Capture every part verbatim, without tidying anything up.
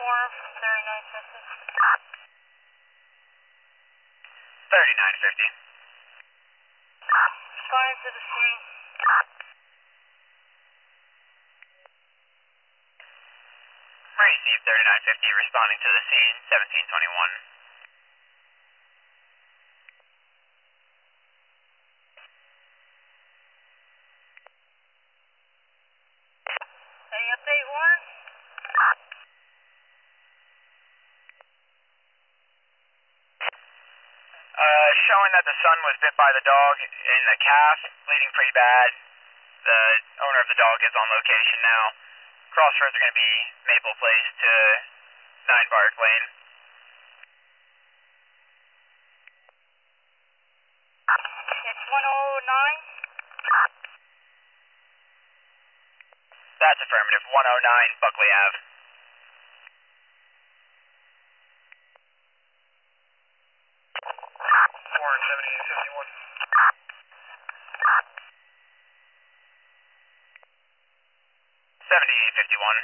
form, thirty-nine fifty. thirty-nine fifty. Responding to the scene. Received thirty-nine fifty, responding to the scene, seventeen twenty-one. Any update, Warren? Uh, showing that the son was bit by the dog in the calf, bleeding pretty bad. The owner of the dog is on location now. Crossroads are going to be Maple Place to nine Bark Lane. It's one oh nine. That's affirmative, one oh nine Buckley Ave. Warren, seventy-eight fifty-one. seventy-eight fifty-one.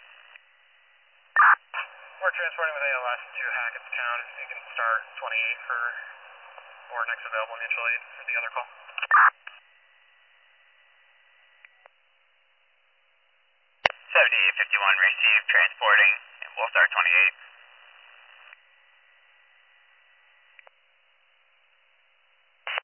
We're transporting with A L S to Hackettstown. You can start twenty-eight for or next available mutual aid for the other call. seventy-eight fifty-one, received, transporting, and we'll start twenty-eight.